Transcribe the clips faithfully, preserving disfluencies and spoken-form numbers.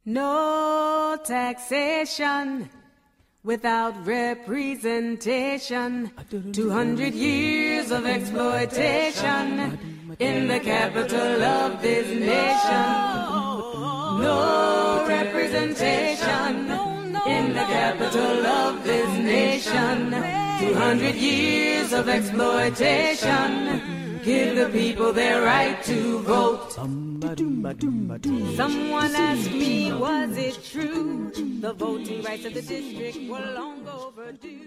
No taxation without representation. Two hundred years of exploitation in the capital of this nation. No representation in the capital of this nation. Two hundred years of exploitation. Give the people their right to vote. Someone asked me, was it true? The voting rights of the district were long overdue.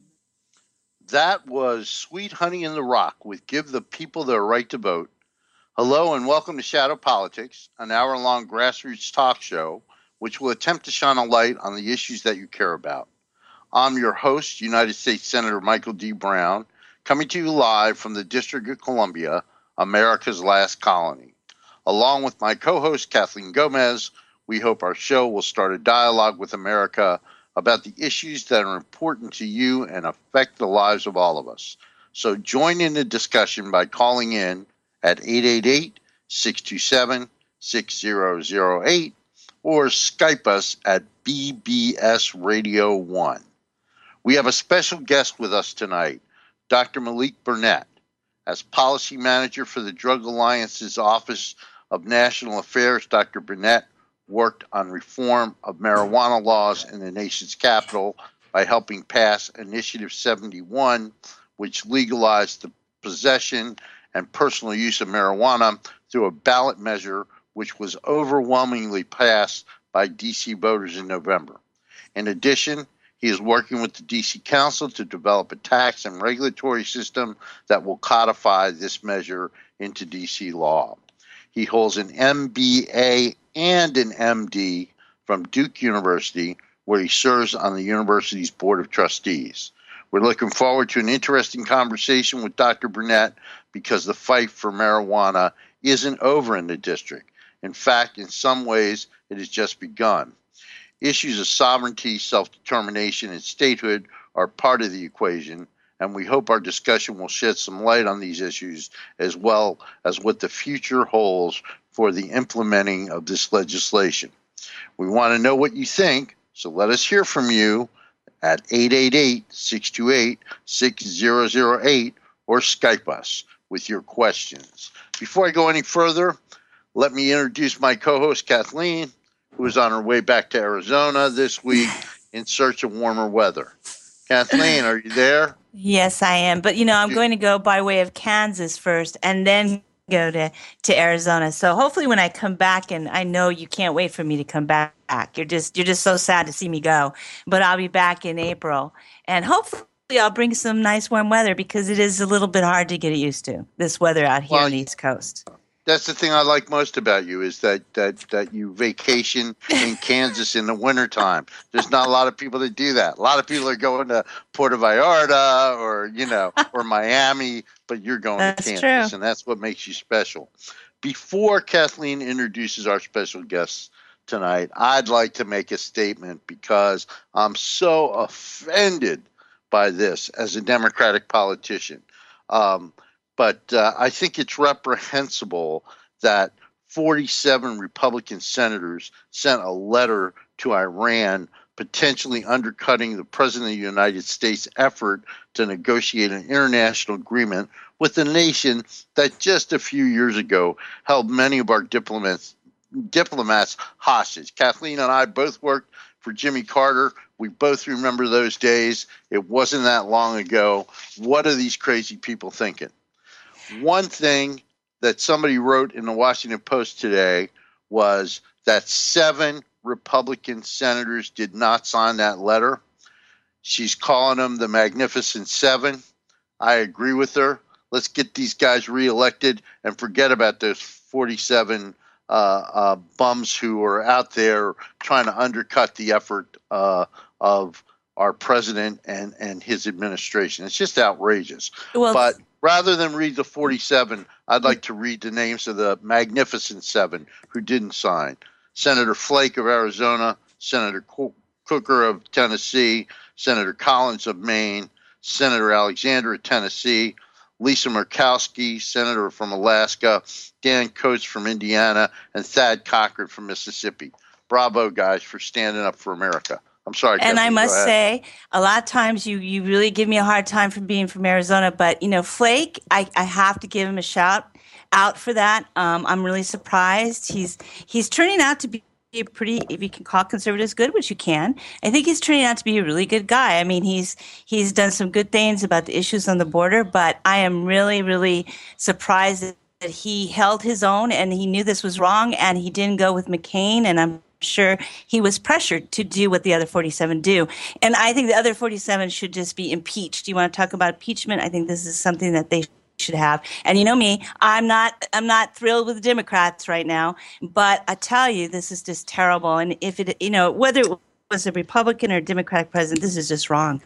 That was Sweet Honey in the Rock with Give the People Their Right to Vote. Hello and welcome to Shadow Politics, an hour-long grassroots talk show which will attempt to shine a light on the issues that you care about. I'm your host, United States Senator Michael D. Brown, coming to you live from the District of Columbia, America's last colony. Along with my co-host, Kathleen Gomez, we hope our show will start a dialogue with America about the issues that are important to you and affect the lives of all of us. So join in the discussion by calling in at eight eight eight, six two seven, six zero zero eight or Skype us at B B S Radio one. We have a special guest with us tonight, Doctor Malik Burnett. As Policy Manager for the Drug Alliance's Office of National Affairs, Doctor Burnett worked on reform of marijuana laws in the nation's capital by helping pass Initiative seventy-one, which legalized the possession and personal use of marijuana through a ballot measure which was overwhelmingly passed by D C voters in November. In addition, he is working with the D C Council to develop a tax and regulatory system that will codify this measure into D C law. He holds an M B A and an M D from Duke University, where he serves on the university's Board of Trustees. We're looking forward to an interesting conversation with Doctor Burnett because the fight for marijuana isn't over in the district. In fact, in some ways, it has just begun. Issues of sovereignty, self-determination, and statehood are part of the equation, and we hope our discussion will shed some light on these issues as well as what the future holds for the implementing of this legislation. We want to know what you think, so let us hear from you at eight eight eight, six two eight, six zero zero eight or Skype us with your questions. Before I go any further, let me introduce my co-host, Kathleen, who is on her way back to Arizona this week in search of warmer weather. Kathleen, are you there? Yes, I am. But, you know, I'm going to go by way of Kansas first and then go to, to Arizona. So hopefully when I come back, and I know you can't wait for me to come back. You're just you're just so sad to see me go. But I'll be back in April. And hopefully I'll bring some nice warm weather because it is a little bit hard to get used to, this weather out here well, on the East Coast. That's the thing I like most about you is that that, that you vacation in Kansas in the wintertime. There's not a lot of people that do that. A lot of people are going to Puerto Vallarta or, you know, or Miami, but you're going that's to Kansas, true. And that's what makes you special. Before Kathleen introduces our special guests tonight, I'd like to make a statement because I'm so offended by this as a Democratic politician. Um But uh, I think it's reprehensible that forty-seven Republican senators sent a letter to Iran potentially undercutting the President of the United States' effort to negotiate an international agreement with a nation that just a few years ago held many of our diplomats, diplomats hostage. Kathleen and I both worked for Jimmy Carter. We both remember those days. It wasn't that long ago. What are these crazy people thinking? One thing that somebody wrote in the Washington Post today was that seven Republican senators did not sign that letter. She's calling them the Magnificent Seven. I agree with her. Let's get these guys reelected and forget about those forty-seven uh, uh, bums who are out there trying to undercut the effort uh, of our president and, and his administration. It's just outrageous. Well, but rather than read the forty-seven, I'd like to read the names of the Magnificent Seven who didn't sign. Senator Flake of Arizona, Senator Cooker of Tennessee, Senator Collins of Maine, Senator Alexander of Tennessee, Lisa Murkowski, Senator from Alaska, Dan Coates from Indiana, and Thad Cochran from Mississippi. bravo, guys, for standing up for America. I'm sorry, and Tiffany, I must say, a lot of times you you really give me a hard time for being from Arizona, but you know, Flake, I, I have to give him a shout out for that. Um, I'm really surprised. He's he's turning out to be a pretty, if you can call conservatives good, which you can. I think he's turning out to be a really good guy. I mean, he's he's done some good things about the issues on the border, but I am really, really surprised that that he held his own and he knew this was wrong and he didn't go with McCain, and I'm sure he was pressured to do what the other forty-seven do. And I think the other forty-seven should just be impeached. You want to talk about impeachment? I think this is something that they should have. And you know me, I'm not I'm not thrilled with the Democrats right now, but I tell you, this is just terrible. And if it, you know, whether it was a Republican or a Democratic president, this is just wrong.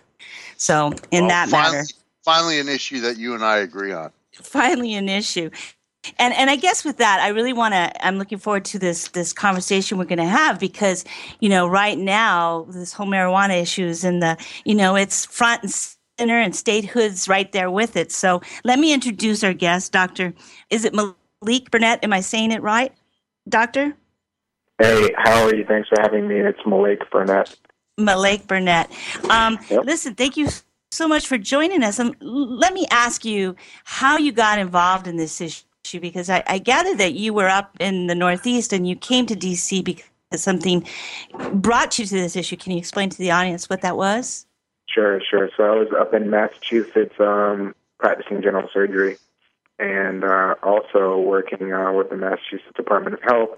So in well, that finally, matter, finally an issue that you and I agree on. Finally an issue. And and I guess with that, I really want to, I'm looking forward to this this conversation we're going to have because, you know, right now, this whole marijuana issue is in the, you know, it's front and center and statehood's right there with it. So let me introduce our guest, Doctor Is it Malik Burnett? Am I saying it right, Doctor? Hey, how are you? Thanks for having me. It's Malik Burnett. Malik Burnett. Um, yep. Listen, thank you so much for joining us. Um, let me ask you how you got involved in this issue. Because I, I gather that you were up in the Northeast and you came to D C because something brought you to this issue. Can you explain to the audience what that was? Sure, sure. So I was up in Massachusetts um, practicing general surgery and uh, also working uh, with the Massachusetts Department of Health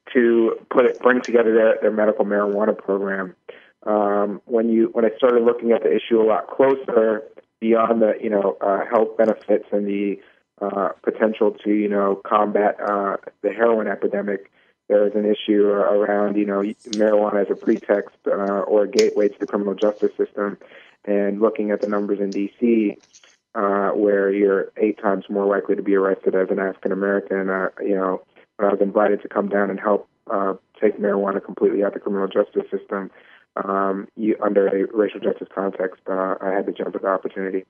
to put it, bring together their, their medical marijuana program. Um, when you when I started looking at the issue a lot closer, beyond the you know uh, health benefits and the Uh, potential to, you know, combat uh, the heroin epidemic, there is an issue around, you know, marijuana as a pretext uh, or a gateway to the criminal justice system. And looking at the numbers in D C, uh, where you're eight times more likely to be arrested as an African American, uh, you know, when I was invited to come down and help uh, take marijuana completely out of the criminal justice system, um, you, under a racial justice context, uh, I had to jump at the opportunity.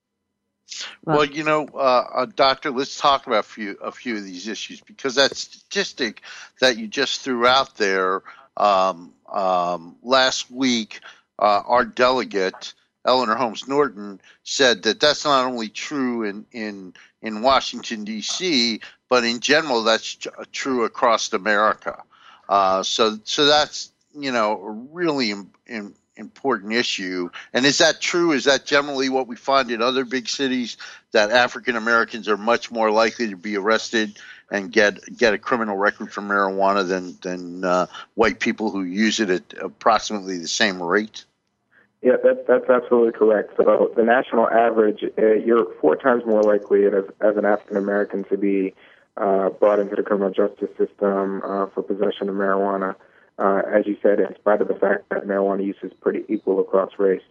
Well, you know, uh, uh, Doctor, let's talk about a few, a few of these issues because that statistic that you just threw out there um, um, last week, uh, our delegate, Eleanor Holmes Norton, said that that's not only true in, in, in Washington, D C, but in general, that's true across America. Uh, so, so that's, you know, a really in, in, important issue. And is that true? Is that generally what we find in other big cities, that African Americans are much more likely to be arrested and get get a criminal record for marijuana than than uh, white people who use it at approximately the same rate? Yeah, that, that's absolutely correct. So the national average, uh, you're four times more likely as, as an African American to be uh, brought into the criminal justice system uh, for possession of marijuana. Uh, as you said, in spite of the fact that marijuana use is pretty equal across race.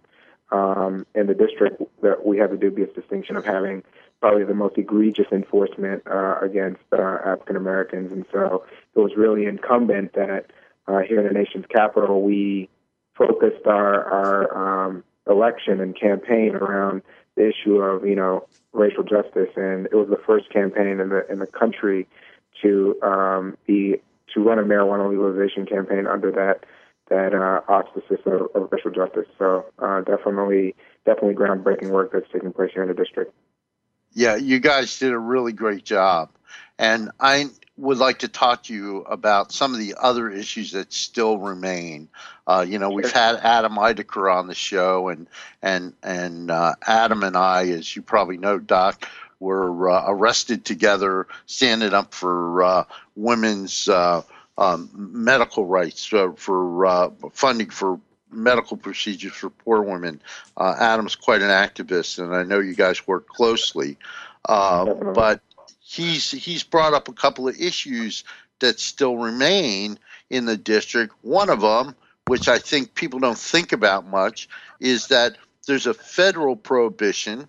Um, in the district, that we have the dubious distinction of having probably the most egregious enforcement uh, against uh, African Americans. And so it was really incumbent that uh, here in the nation's capital, we focused our, our um, election and campaign around the issue of, you know, racial justice. And it was the first campaign in the in the country to um, be to run a marijuana legalization campaign under that that uh, auspices of, of racial justice. So uh, definitely, definitely groundbreaking work that's taking place here in the district. Yeah, you guys did a really great job. And I would like to talk to you about some of the other issues that still remain. Uh, you know, we've Sure. had Adam Eidecker on the show, and and and uh, Adam and I, as you probably know, Doc, were uh, arrested together, standing up for uh, women's uh, um, medical rights, uh, for uh, funding for medical procedures for poor women. Uh, Adam's quite an activist, and I know you guys work closely. Uh, Definitely. but he's he's brought up a couple of issues that still remain in the district. One of them, which I think people don't think about much, is that there's a federal prohibition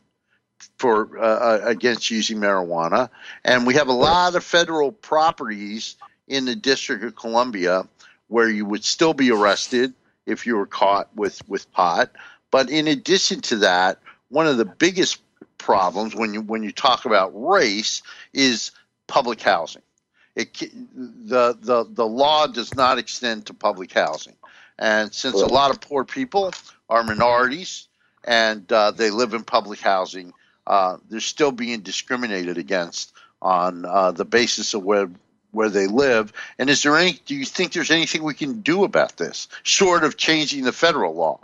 for uh, against using marijuana, and we have a lot of federal properties in the District of Columbia where you would still be arrested if you were caught with, with pot. But in addition to that, one of the biggest problems when you when you talk about race is public housing. it the the the law does not extend to public housing, and since a lot of poor people are minorities and uh, they live in public housing, uh, they're still being discriminated against on uh, the basis of where where they live. And is there any? Do you think there's anything we can do about this, short of changing the federal law?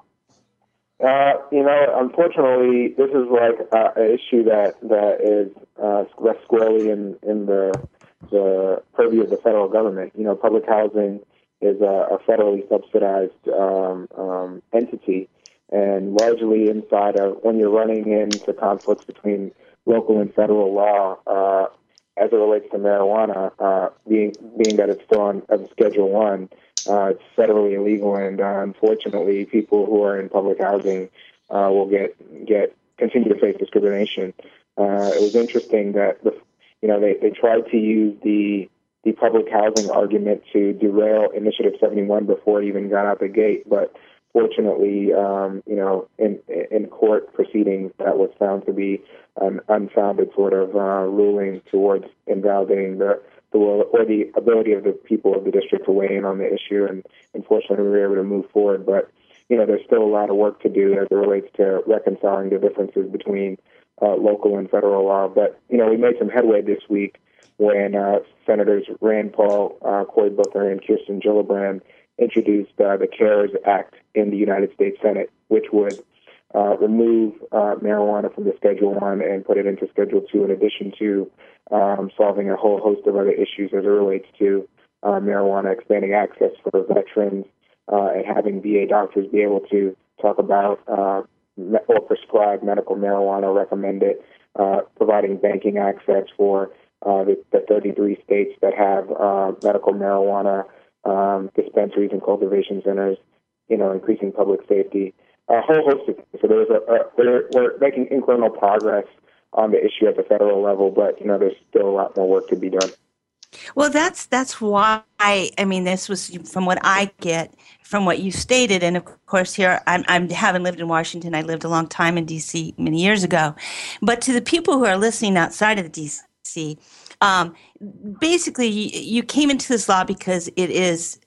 Uh, you know, unfortunately, this is like uh, an issue that that is uh, rests squarely in in the the purview of the federal government. You know, public housing is a, a federally subsidized um, um, entity, and largely inside of when you're running into conflicts between local and federal law, uh, as it relates to marijuana, uh, being being that it's still on as Schedule One. Uh, it's federally illegal, and uh, unfortunately, people who are in public housing uh, will get get continue to face discrimination. Uh, it was interesting that the, you know they, they tried to use the the public housing argument to derail Initiative seventy-one before it even got out the gate. But fortunately, um, you know, in in court proceedings, that was found to be an unfounded sort of uh, ruling towards invalidating the. The will or the ability of the people of the district to weigh in on the issue, and unfortunately we were able to move forward. But you know, there's still a lot of work to do as it relates to reconciling the differences between uh, local and federal law. But you know, we made some headway this week when uh, Senators Rand Paul, uh, Cory Booker, and Kirsten Gillibrand introduced uh, the CARES Act in the United States Senate, which would uh, remove uh, marijuana from the Schedule One and put it into Schedule Two, in addition to Um, solving a whole host of other issues as it relates to uh, marijuana, expanding access for veterans, uh, and having V A doctors be able to talk about uh, me- or prescribe medical marijuana, recommend it, uh, providing banking access for uh, the, the thirty-three states that have uh, medical marijuana um, dispensaries and cultivation centers, you know, increasing public safety, a whole host of things. So there's a, a, we're, we're making incremental progress on the issue at the federal level, but you know, there's still a lot more work to be done. Well, that's that's why I mean, this was from what I get from what you stated, and of course, here I'm I haven't lived in Washington. I lived a long time in D C many years ago, but to the people who are listening outside of D C, um, basically, you came into this law because it is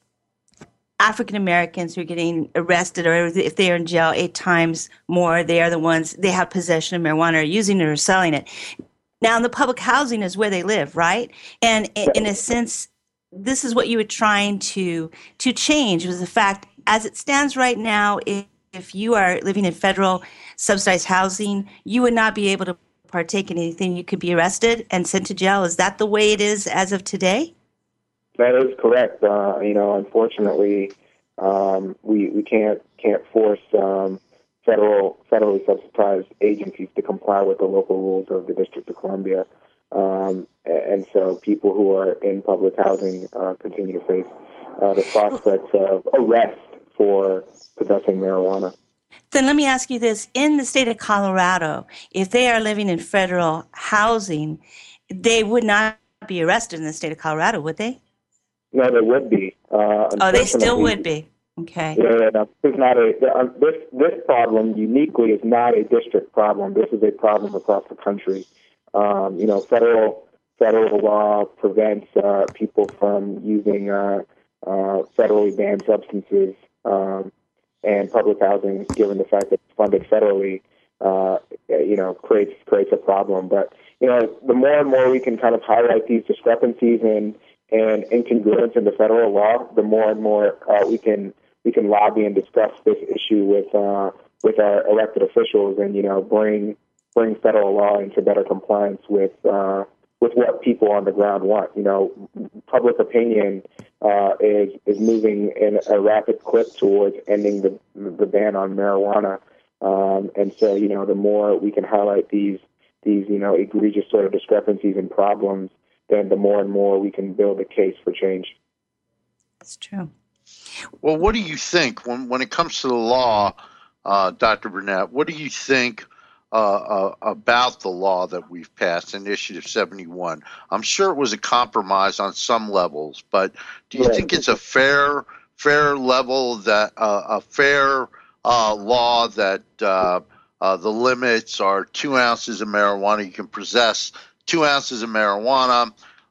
African Americans who are getting arrested, or if they are in jail eight times more, they are the ones, they have possession of marijuana, or using it or selling it. Now, in the public housing is where they live, right? And in a sense, this is what you were trying to to change, was the fact, as it stands right now, if, if you are living in federal subsidized housing, you would not be able to partake in anything. You could be arrested and sent to jail. Is that the way it is as of today? That is correct. Uh, you know, unfortunately, um, we we can't can't force um, federal federally subsidized agencies to comply with the local rules of the District of Columbia, um, and so people who are in public housing uh, continue to face uh, the prospects of arrest for possessing marijuana. Then let me ask you this: in the state of Colorado, if they are living in federal housing, they would not be arrested in the state of Colorado, would they? No, there would be. Uh, oh, they still would be. Okay. Yeah, no, this is not a uh, this this problem uniquely is not a district problem. This is a problem across the country. Um, you know, federal federal law prevents uh, people from using uh, uh, federally banned substances, um, and public housing, given the fact that it's funded federally, uh, you know, creates creates a problem. But you know, the more and more we can kind of highlight these discrepancies and and incongruence in the federal law, the more and more uh, we can we can lobby and discuss this issue with uh, with our elected officials, and you know, bring bring federal law into better compliance with uh, with what people on the ground want. You know, public opinion uh, is is moving in a rapid clip towards ending the the ban on marijuana, um, and so you know, the more we can highlight these these you know egregious sort of discrepancies and problems, then the more and more we can build a case for change. That's true. Well, what do you think when when it comes to the law, uh, Doctor Burnett? What do you think uh, uh, about the law that we've passed, Initiative seventy-one? I'm sure it was a compromise on some levels, but do you Right. think it's a fair fair level, that uh, a fair uh, law that uh, uh, the limits are two ounces of marijuana? You can possess two ounces of marijuana.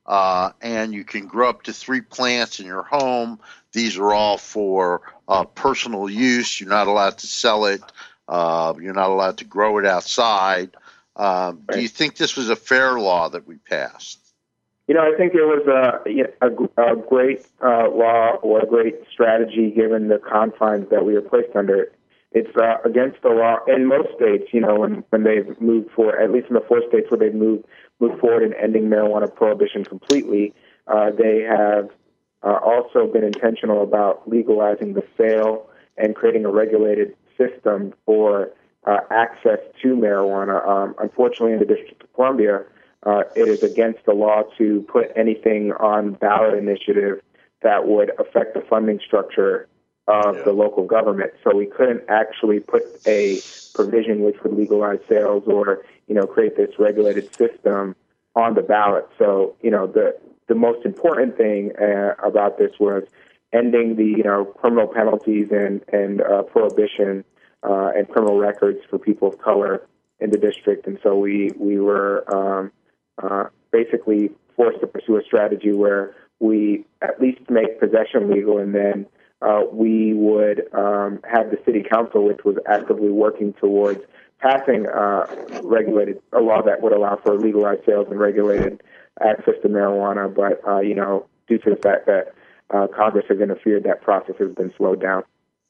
uh, and you can grow up to three plants in your home. These are all for uh, personal use. You're not allowed to sell it. Uh, you're not allowed to grow it outside. Uh, Right. Do you think this was a fair law that we passed? You know, I think it was a, a, a great uh, law or a great strategy given the confines that we were placed under. It's uh, against the law in most states, you know, when, when they've moved forward, at least in the four states where they've moved, moved forward in ending marijuana prohibition completely, uh, they have uh, also been intentional about legalizing the sale and creating a regulated system for uh, access to marijuana. Um, unfortunately, in the District of Columbia, uh, it is against the law to put anything on ballot initiative that would affect the funding structure of Yeah. the local government. So we couldn't actually put a provision which would legalize sales or, you know, create this regulated system on the ballot. So, you know, the the most important thing uh, about this was ending the, you know, criminal penalties and, and uh, prohibition uh, and criminal records for people of color in the district. And so we, we were um, uh, basically forced to pursue a strategy where we at least make possession legal, and then uh, we would um, have the city council, which was actively working towards passing uh, regulated a law that would allow for legalized sales and regulated access to marijuana. But, uh, you know, due to the fact that uh, Congress has interfered, that process has been slowed down.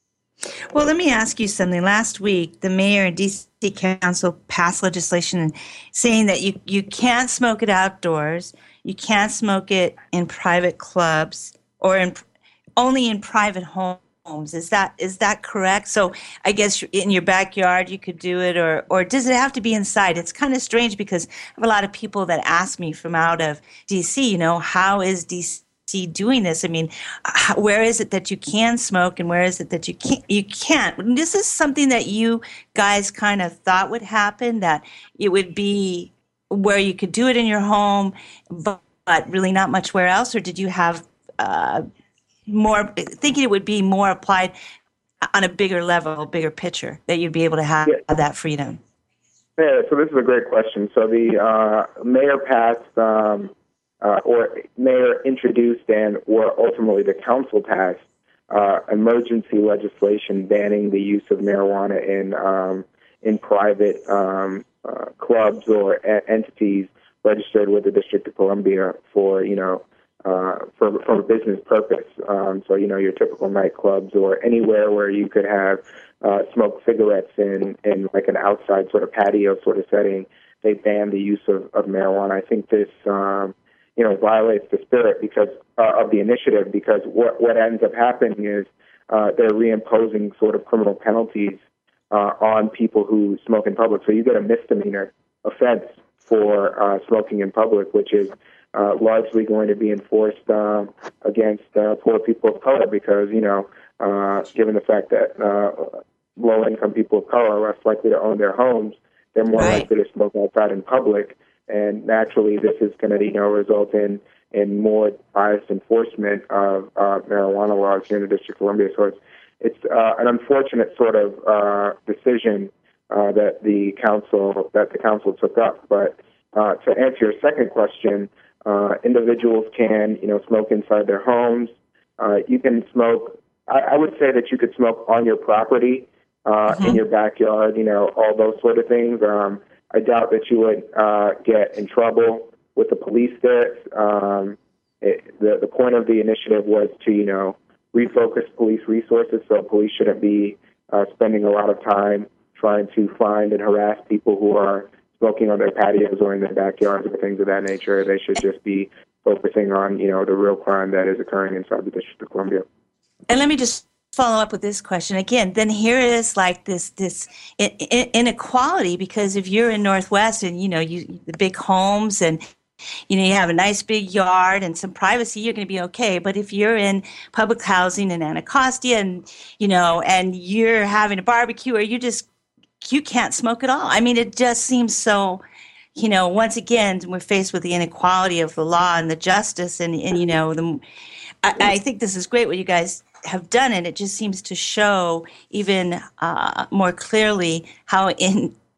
Well, let me ask you something. Last week, the mayor and D C Council passed legislation saying that you, you can't smoke it outdoors, you can't smoke it in private clubs, or in only in private homes. Is that is that correct? So I guess in your backyard you could do it, or or does it have to be inside? It's kind of strange because I have a lot of people that ask me from out of D C, you know, how is D C doing this? I mean, how, where is it that you can smoke and where is it that you can't? You can't. And this is something that you guys kind of thought would happen, that it would be where you could do it in your home, but, but really not much where else, or did you have uh, more thinking it would be more applied on a bigger level, bigger picture, that you'd be able to have, Yeah. have that freedom? Yeah, so this is a great question. So the uh, mayor passed, um, uh, or mayor introduced, and or ultimately the council passed uh, emergency legislation banning the use of marijuana in um, in private um, uh, clubs or a- entities registered with the District of Columbia for, you know, uh, for for a business purpose. Um, so, you know, your typical nightclubs or anywhere where you could have uh, smoke cigarettes in, in like an outside sort of patio sort of setting, they ban the use of, of marijuana. I think this, um, you know, violates the spirit because uh, of the initiative, because what, what ends up happening is uh, they're reimposing sort of criminal penalties uh, on people who smoke in public. So you get a misdemeanor offense for uh, smoking in public, which is uh, largely going to be enforced uh, against uh, poor people of color because, you know, uh, given the fact that uh, low-income people of color are less likely to own their homes, they're more Right. likely to smoke outside in public. And naturally, this is going to, you know, result in, in more biased enforcement of uh, marijuana laws here in the District of Columbia. So it's, it's uh, an unfortunate sort of uh, decision uh, that the council that the council took up. But uh, to answer your second question, uh, individuals can, you know, smoke inside their homes. Uh, you can smoke. I, I would say that you could smoke on your property, uh, Mhm. in your backyard. You know, all those sort of things. Um, I doubt that you would uh, get in trouble with the police there. Um, it, the the point of the initiative was to, you know, refocus police resources, so police shouldn't be uh, spending a lot of time trying to find and harass people who are smoking on their patios or in their backyards or things of that nature. They should just be focusing on, you know, the real crime that is occurring inside the District of Columbia. And let me just follow up with this question again. Then here is like this this in, in, inequality, because if you're in Northwest and you know you the big homes and you know you have a nice big yard and some privacy, you're going to be okay. But if you're in public housing in Anacostia and you know and you're having a barbecue, or you just you can't smoke at all. I mean, it just seems so. You know, once again, we're faced with the inequality of the law and the justice, and and you know the. I, I think this is great what you guys have done, and it just seems to show even uh, more clearly how in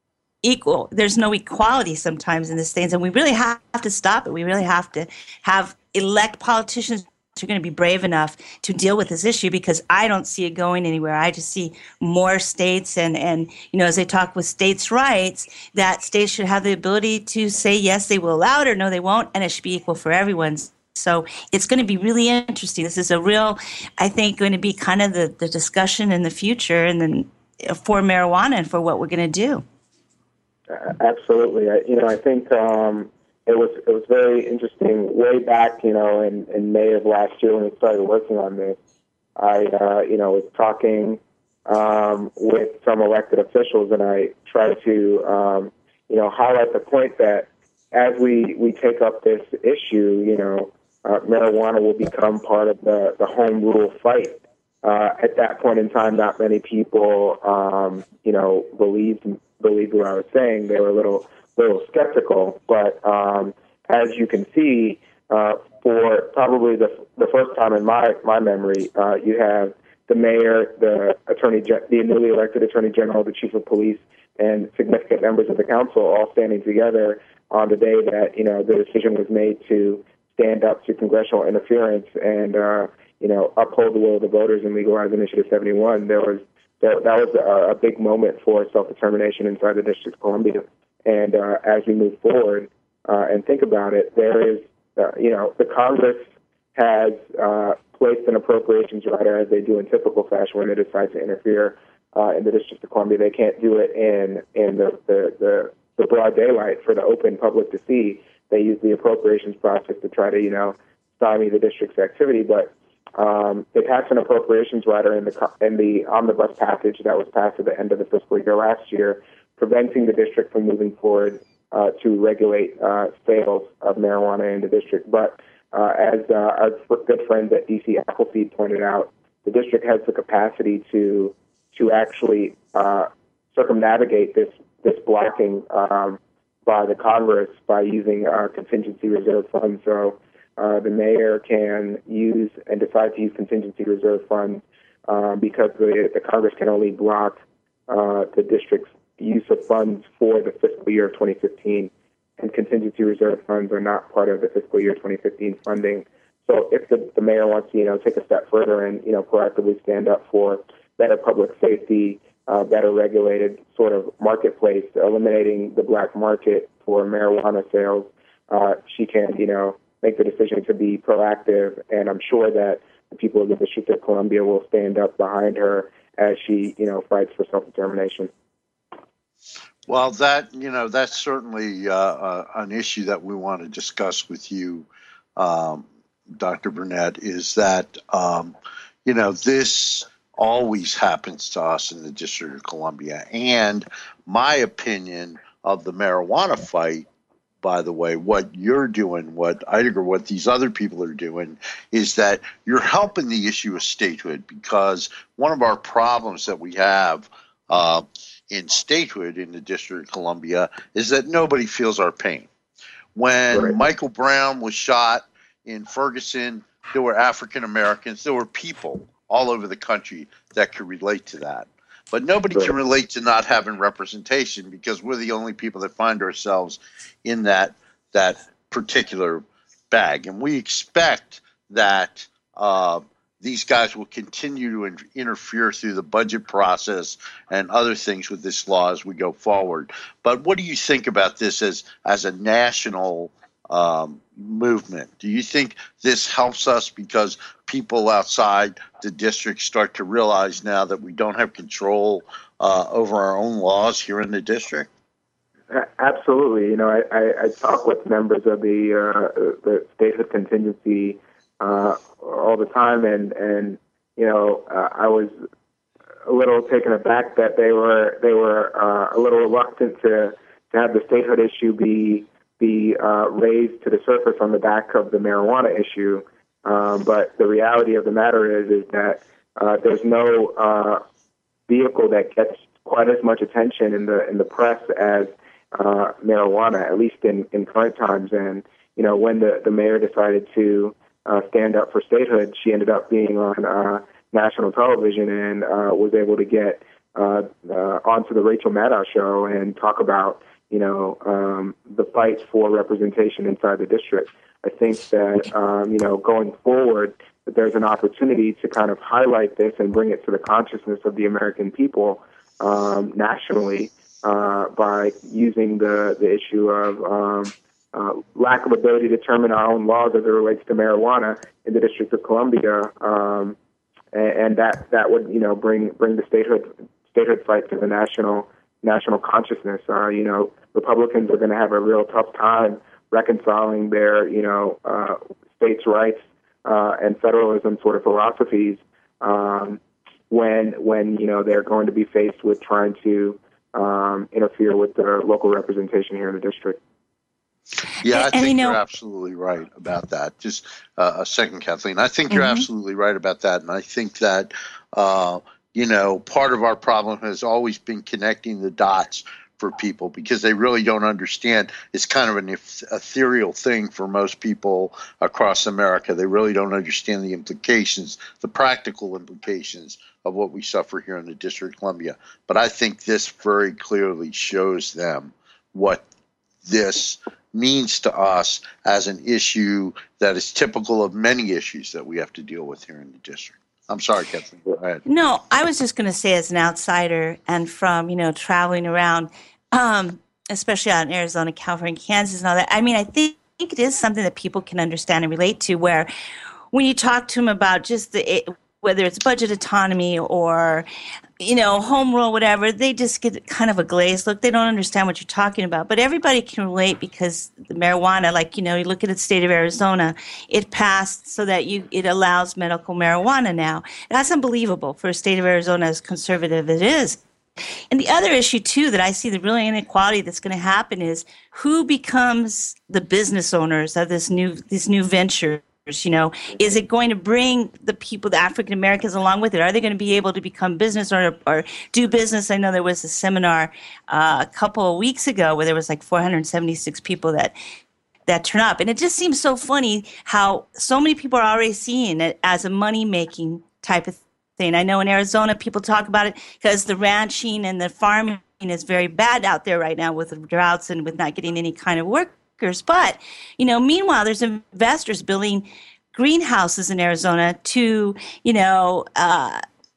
equal. There's no equality sometimes in these things, and we really have to stop it. We really have to have elect politicians who are going to be brave enough to deal with this issue, because I don't see it going anywhere. I just see more states, and, and you know, as they talk with states' rights, that states should have the ability to say yes, they will allow it, or no, they won't, and it should be equal for everyone. So it's going to be really interesting. This is a real, I think, going to be kind of the, the discussion in the future, and then for marijuana and for what we're going to do. Uh, absolutely. I, you know, I think um, it was it was very interesting way back, you know, in, in May of last year when we started working on this. I, uh, you know, was talking um, with some elected officials, and I tried to, um, you know, highlight the point that as we, we take up this issue, you know, uh, marijuana will become part of the, the home rule fight. Uh, at that point in time, not many people, um, you know, believed believed what I was saying. They were a little little skeptical. But um, as you can see, uh, for probably the the first time in my my memory, uh, you have the mayor, the attorney, the newly elected attorney general, the chief of police, and significant members of the council all standing together on the day that, you know, the decision was made to stand up to congressional interference and uh, you know, uphold the will of the voters and legalize Initiative seventy-one. There was that, that was a, a big moment for self-determination inside the District of Columbia. And uh, as we move forward uh, and think about it, there is, uh, you know, the Congress has uh, placed an appropriations rider, as they do in typical fashion when they decide to interfere uh, in the District of Columbia. They can't do it in in the, the, the, the broad daylight for the open public to see. They use the appropriations process to try to, you know, stymie the district's activity. But Um, they passed an appropriations rider in the in the omnibus package that was passed at the end of the fiscal year last year, preventing the district from moving forward uh, to regulate uh, sales of marijuana in the district. But uh, as uh, our good friends at D C Appleseed pointed out, the district has the capacity to to actually uh, circumnavigate this this blocking um, by the Congress by using uh, contingency reserve funds. So. Uh, the mayor can use and decide to use contingency reserve funds um, because the, the Congress can only block uh, the district's use of funds for the fiscal year of twenty fifteen, and contingency reserve funds are not part of the fiscal year twenty fifteen funding. So if the, the mayor wants to, you know, take a step further and, you know, proactively stand up for better public safety, uh, better regulated sort of marketplace, eliminating the black market for marijuana sales, uh, she can, you know, make the decision to be proactive, and I'm sure that the people of the District of Columbia will stand up behind her as she, you know, fights for self-determination. Well, that, you know, that's certainly uh, uh, an issue that we want to discuss with you, um, Doctor Burnett, is that, um, you know, this always happens to us in the District of Columbia. And my opinion of the marijuana fight, by the way, what you're doing, what Idegger, what these other people are doing, is that you're helping the issue of statehood, because one of our problems that we have uh, in statehood in the District of Columbia is that nobody feels our pain. When right. Michael Brown was shot in Ferguson, there were African Americans, there were people all over the country that could relate to that. But nobody right. can relate to not having representation, because we're the only people that find ourselves in that that particular bag. And we expect that uh, these guys will continue to in- interfere through the budget process and other things with this law as we go forward. But what do you think about this as, as a national um, movement? Do you think this helps us because people outside the district start to realize now that we don't have control uh, over our own laws here in the district? Absolutely. You know, I, I, I talk with members of the uh, the statehood contingency uh, all the time, and and you know, uh, I was a little taken aback that they were they were uh, a little reluctant to to have the statehood issue be be uh, raised to the surface on the back of the marijuana issue. Um, but the reality of the matter is is that uh, there's no uh, vehicle that gets quite as much attention in the in the press as uh, marijuana, at least in, in current times. And you know, when the, the mayor decided to uh, stand up for statehood, she ended up being on uh, national television and uh, was able to get uh, uh, onto the Rachel Maddow show and talk about, you know, um, the fight for representation inside the district. I think that, um, you know, going forward, that there's an opportunity to kind of highlight this and bring it to the consciousness of the American people um, nationally uh, by using the, the issue of um, uh, lack of ability to determine our own laws as it relates to marijuana in the District of Columbia, um, and, and that that would, you know, bring bring the statehood statehood fight to the national national consciousness. Uh, you know, Republicans are going to have a real tough time reconciling their, you know, uh, states' rights uh, and federalism sort of philosophies um, when, when you know, they're going to be faced with trying to um, interfere with the local representation here in the district. Yeah, I and, think you know, you're absolutely right about that. Just uh, a second, Kathleen. I think you're mm-hmm. absolutely right about that. And I think that, uh, you know, part of our problem has always been connecting the dots for people because they really don't understand. It's kind of an ethereal thing for most people across America. They really don't understand the implications, the practical implications of what we suffer here in the District of Columbia. But I think this very clearly shows them what this means to us as an issue that is typical of many issues that we have to deal with here in the district. I'm sorry, Kathleen. Go ahead. No, I was just going to say, as an outsider and from, you know, traveling around, um, especially out in Arizona, California, Kansas, and all that. I mean, I think it is something that people can understand and relate to. Where when you talk to them about just the it, whether it's budget autonomy or, you know, home rule, whatever, they just get kind of a glazed look. They don't understand what you're talking about. But everybody can relate because the marijuana, like, you know, you look at the state of Arizona, it passed so that you it allows medical marijuana now. That's unbelievable for a state of Arizona as conservative as it is. And the other issue, too, that I see the real inequality that's going to happen is who becomes the business owners of this new these new ventures. You know, is it going to bring the people, the African Americans, along with it? Are they going to be able to become business or, or do business? I know there was a seminar uh, a couple of weeks ago where there was like four hundred seventy-six people that that turn up, and it just seems so funny how so many people are already seeing it as a money making type of thing. I know in Arizona people talk about it because the ranching and the farming is very bad out there right now with the droughts and with not getting any kind of work. But, you know, meanwhile, there's investors building greenhouses in Arizona to, you know, uh,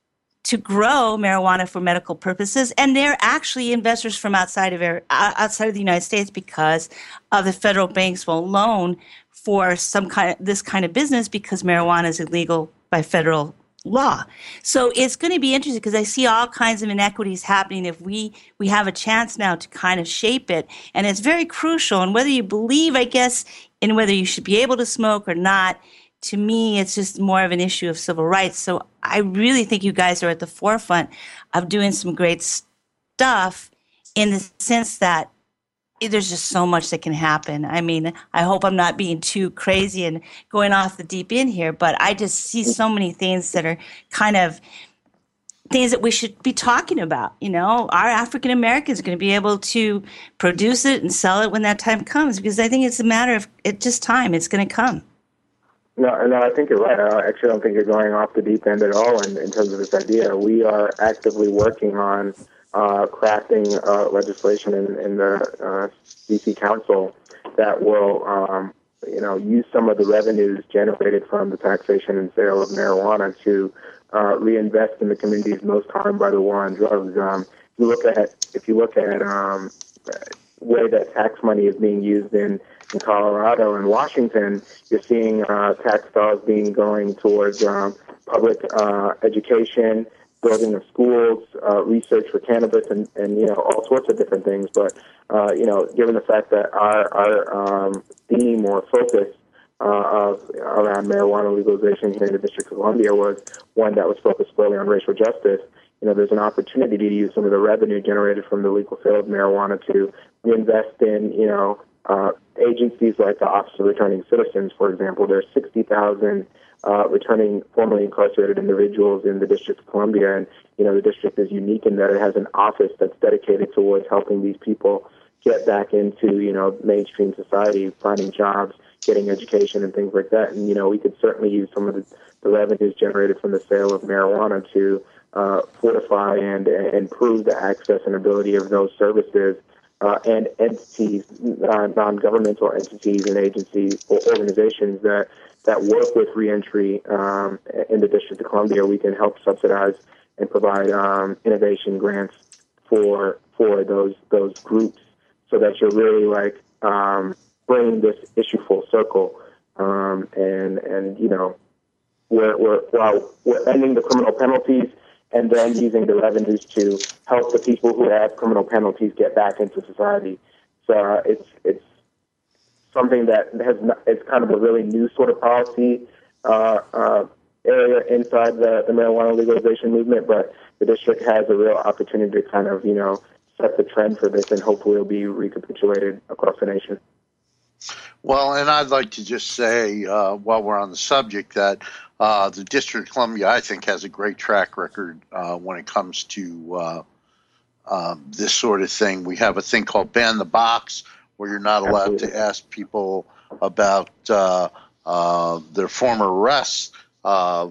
to grow marijuana for medical purposes. And they're actually investors from outside of outside of the United States because of the federal banks will loan for some kind of this kind of business because marijuana is illegal by federal law. So it's going to be interesting because I see all kinds of inequities happening if we, we have a chance now to kind of shape it. And it's very crucial. And whether you believe, I guess, in whether you should be able to smoke or not, to me, it's just more of an issue of civil rights. So I really think you guys are at the forefront of doing some great stuff in the sense that there's just so much that can happen. I mean, I hope I'm not being too crazy and going off the deep end here, but I just see so many things that are kind of things that we should be talking about. You know, our African Americans are going to be able to produce it and sell it when that time comes, because I think it's a matter of it just time. It's going to come. No, no, I think you're right. I actually don't think you're going off the deep end at all in, in terms of this idea. We are actively working on Uh, crafting uh, legislation in, in the uh, D C Council that will, um, you know, use some of the revenues generated from the taxation and sale of marijuana to uh, reinvest in the communities most harmed by the war on drugs. Um, if you look at if you look at um, the way that tax money is being used in, in Colorado and Washington, you're seeing uh, tax dollars being going towards um, public uh, education, building of schools, uh, research for cannabis, and, and, you know, all sorts of different things. But, uh, you know, given the fact that our, our um, theme or focus uh, of around marijuana legalization here in the District of Columbia was one that was focused squarely on racial justice, you know, there's an opportunity to use some of the revenue generated from the legal sale of marijuana to invest in, you know, uh, agencies like the Office of Returning Citizens, for example. There are sixty thousand Uh, returning formerly incarcerated individuals in the District of Columbia. And, you know, the district is unique in that it has an office that's dedicated towards helping these people get back into, you know, mainstream society, finding jobs, getting education and things like that. And, you know, we could certainly use some of the, the revenues generated from the sale of marijuana to uh, fortify and, and improve the access and ability of those services uh, and entities, uh, non-governmental entities and agencies or organizations that, that work with reentry um, in the District of Columbia. We can help subsidize and provide um, innovation grants for for those those groups, so that you're really like um, bringing this issue full circle. Um, and and you know, we're we're while we're ending the criminal penalties and then using the revenues to help the people who have criminal penalties get back into society. So uh, it's it's something that has not, it's kind of a really new sort of policy uh, uh, area inside the, the marijuana legalization movement, but the district has a real opportunity to kind of, you know, set the trend for this, and hopefully it'll be recapitulated across the nation. Well, and I'd like to just say, uh, while we're on the subject, that uh, the District of Columbia, I think, has a great track record uh, when it comes to uh, um, this sort of thing. We have a thing called Ban the Box, where you're not allowed Absolutely. to ask people about uh, uh, their former arrests uh,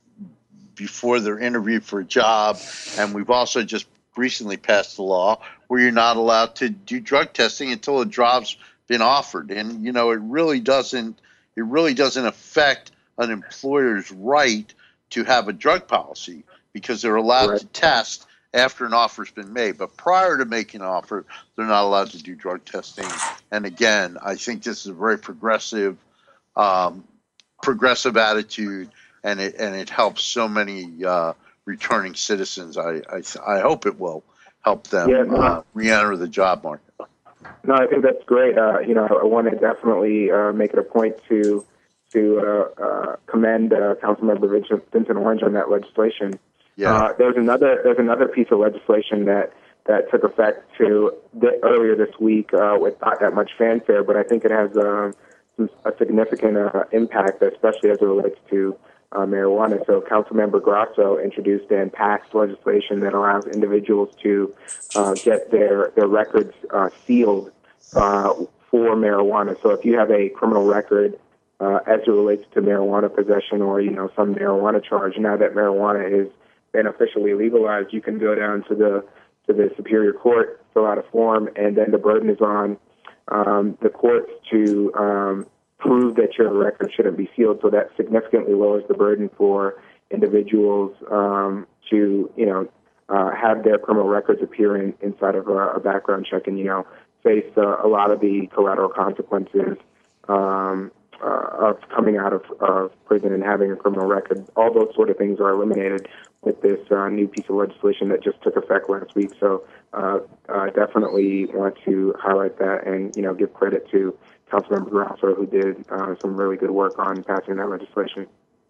before they're interviewed for a job. And we've also just recently passed a law where you're not allowed to do drug testing until a job's been offered. And, you know, it really doesn't, it really doesn't affect an employer's right to have a drug policy, because they're allowed right. to test after an offer's been made. But prior to making an offer, they're not allowed to do drug testing. And again, I think this is a very progressive, um, progressive attitude, and it, and it helps so many, uh, returning citizens. I, I, I hope it will help them yeah, no. uh, re-enter the job market. No, I think that's great. Uh, you know, I want to definitely uh, make it a point to to uh, uh, commend uh, Councilmember Vincent, Vincent Orange on that legislation. Yeah. Uh, there's another there's another piece of legislation that, that took effect to th- earlier this week uh, with not that much fanfare, but I think it has uh, some, a significant uh, impact, especially as it relates to uh, marijuana. So Councilmember Grasso introduced and passed legislation that allows individuals to uh, get their, their records uh, sealed uh, for marijuana. So if you have a criminal record uh, as it relates to marijuana possession, or, you know, some marijuana charge, now that marijuana is been officially legalized, you can go down to the to the Superior Court, fill out a form, and then the burden is on um, the courts to um, prove that your record shouldn't be sealed. So that significantly lowers the burden for individuals um, to, you know, uh, have their criminal records appear in, inside of a, a background check, and, you know, face uh, a lot of the collateral consequences um, uh, of coming out of, of prison and having a criminal record. All those sort of things are eliminated with this uh, new piece of legislation that just took effect last week. So uh, uh, definitely want to highlight that and, you know, give credit to Councilmember Grasso, who did uh, some really good work on passing that legislation.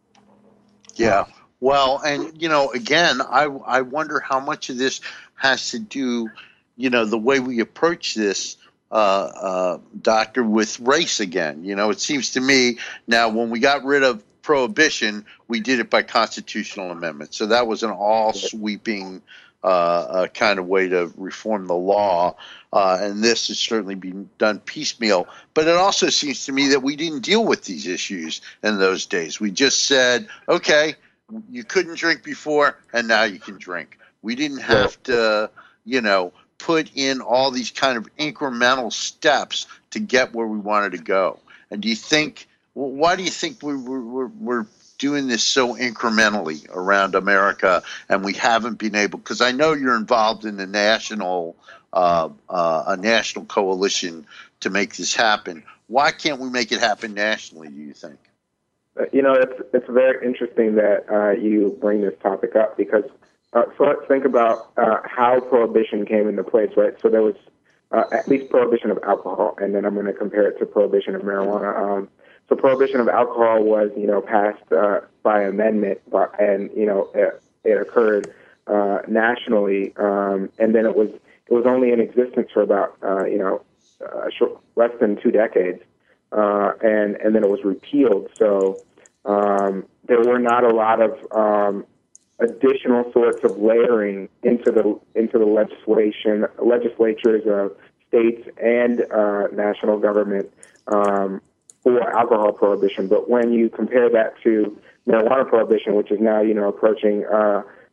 Yeah. Well, and, you know, again, I, I wonder how much of this has to do, you know, the way we approach this, uh, uh, Doctor, with race again. You know, it seems to me now, when we got rid of prohibition, we did it by constitutional amendment. So that was an all-sweeping uh, uh, kind of way to reform the law. Uh, and this has certainly been done piecemeal. But it also seems to me that we didn't deal with these issues in those days. We just said, okay, you couldn't drink before, and now you can drink. We didn't have to, you know, put in all these kind of incremental steps to get where we wanted to go. And do you think, why do you think we're, we're, we're doing this so incrementally around America, and we haven't been able, because I know you're involved in the national, uh, uh, a national coalition to make this happen. Why can't we make it happen nationally, do you think? You know, it's it's very interesting that uh, you bring this topic up, because uh, so let's think about uh, how prohibition came into place, right? So there was uh, at least prohibition of alcohol, and then I'm going to compare it to prohibition of marijuana. Um, so prohibition of alcohol was, you know, passed uh, by amendment, but, and, you know, it, it occurred uh, nationally, um, and then it was it was only in existence for about, uh, you know, uh, short, less than two decades. Uh, and, and then it was repealed. So um, there were not a lot of um, additional sorts of layering into the into the legislation, legislatures of states and uh, national government um, for alcohol prohibition. But when you compare that to marijuana prohibition, which is now, you know, approaching uh,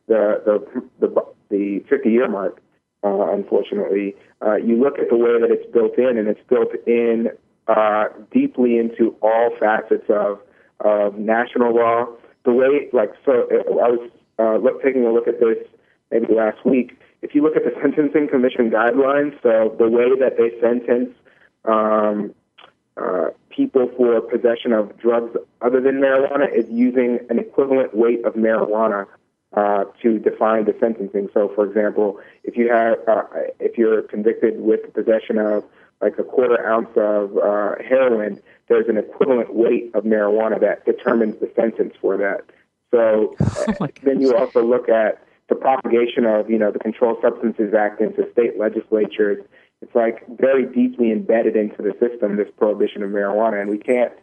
the the the, the fifty-year mark. Uh, unfortunately, uh, you look at the way that it's built in, and it's built in uh, deeply into all facets of of national law. The way, like, so I was uh, look, taking a look at this maybe last week. If you look at the Sentencing Commission guidelines, so the way that they sentence um, uh, people for possession of drugs other than marijuana is using an equivalent weight of marijuana uh, to define the sentencing. So, for example, if you have, uh, if you're convicted with possession of like a quarter ounce of uh, heroin, there's an equivalent weight of marijuana that determines the sentence for that. So oh then you also look at the propagation of, you know, the Controlled Substances Act into state legislatures. It's like very deeply embedded into the system, this prohibition of marijuana. And we can't,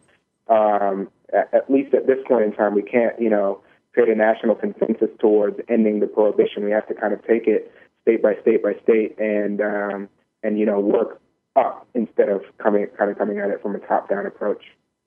um, at, at least at this point in time, we can't, you know, create a national consensus towards ending the prohibition. We have to kind of take it state by state by state and, um, and you know, work up instead of coming kind of coming at it from a top-down approach.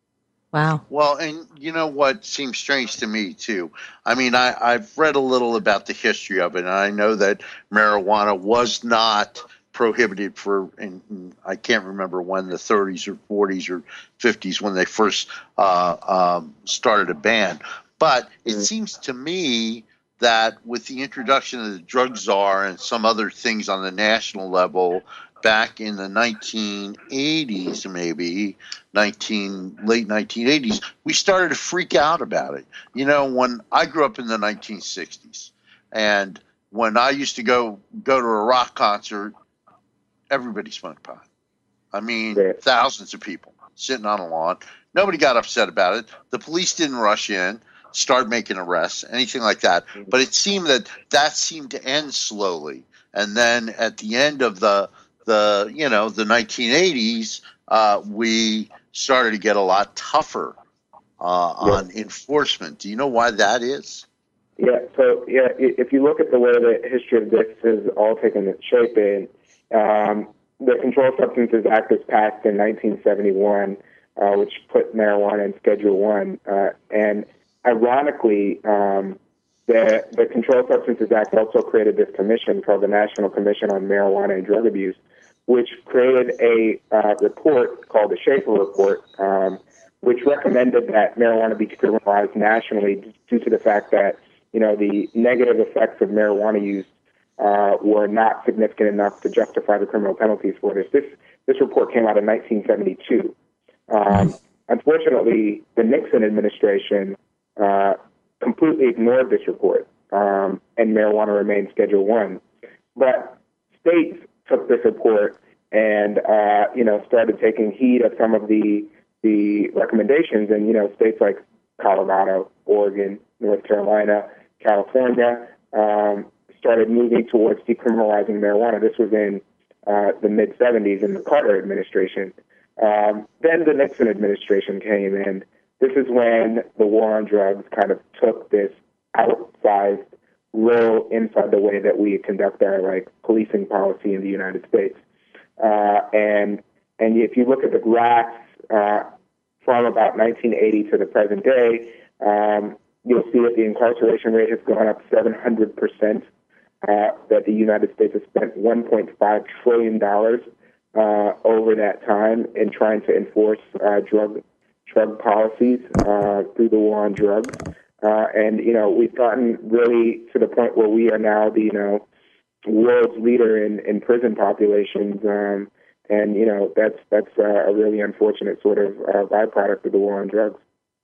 Wow. Well, and you know what seems strange to me, too? I mean, I, I've read a little about the history of it, and I know that marijuana was not prohibited for, in, I can't remember when, the thirties or forties or fifties when they first uh, um, started a ban. But it mm-hmm. seems to me that with the introduction of the drug czar and some other things on the national level back in the nineteen eighties, maybe nineteen late nineteen eighties, we started to freak out about it. You know, when I grew up in the nineteen sixties, and when I used to go go to a rock concert, everybody smoked pot. I mean, yeah. thousands of people sitting on a lawn. Nobody got upset about it. The police didn't rush in, start making arrests, anything like that. Mm-hmm. But it seemed that that seemed to end slowly. And then at the end of the the you know the nineteen eighties, uh, we started to get a lot tougher uh, yeah. on enforcement. Do you know why that is? Yeah. So yeah, if you look at the way the history of this has all taken shape, in um, the Controlled Substances Act was passed in nineteen seventy-one, uh, which put marijuana in Schedule One, uh, and ironically, um, the the Controlled Substances Act also created this commission called the National Commission on Marijuana and Drug Abuse, which created a uh, report called the Schaefer Report, um, which recommended that marijuana be criminalized nationally due to the fact that, you know, the negative effects of marijuana use uh, were not significant enough to justify the criminal penalties for this. This this report came out in nineteen seventy-two. Um, unfortunately, the Nixon administration uh, completely ignored this report, um, and marijuana remained Schedule One. But states took this report and uh, you know started taking heed of some of the the recommendations, and you know states like Colorado, Oregon, North Carolina, California um, started moving towards decriminalizing marijuana. This was in uh, the mid seventies in the Carter administration. Um, then the Nixon administration came in. This is when the war on drugs kind of took this outsized role inside the way that we conduct our like policing policy in the United States. Uh, and and if you look at the graphs uh, from about nineteen eighty to the present day, um, you'll see that the incarceration rate has gone up seven hundred percent, uh, that the United States has spent one point five trillion dollars uh, over that time in trying to enforce uh, drug drug policies uh, through the war on drugs. Uh, and, you know, we've gotten really to the point where we are now the, you know, world's leader in, in prison populations. Um, and, you know, that's that's uh, a really unfortunate sort of uh, byproduct of the war on drugs.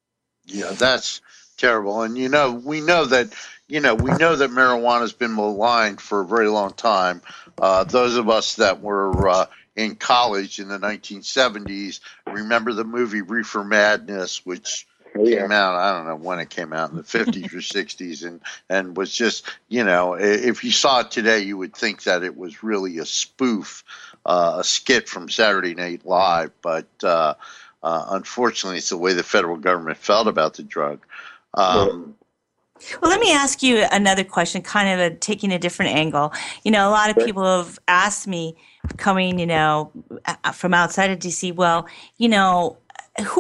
Yeah, that's terrible. And, you know, we know that, you know, we know that marijuana has been maligned for a very long time. Uh, those of us that were uh, in college in the nineteen seventies remember the movie Reefer Madness, which oh, yeah. came out, I don't know when it came out, in the fifties or sixties, and, and was just, you know, if you saw it today, you would think that it was really a spoof, uh, a skit from Saturday Night Live. But uh, uh, unfortunately, it's the way the federal government felt about the drug. Um, Well, let me ask you another question, kind of a, taking a different angle. You know, a lot of people have asked me, coming, you know, from outside of D C, well, you know, who are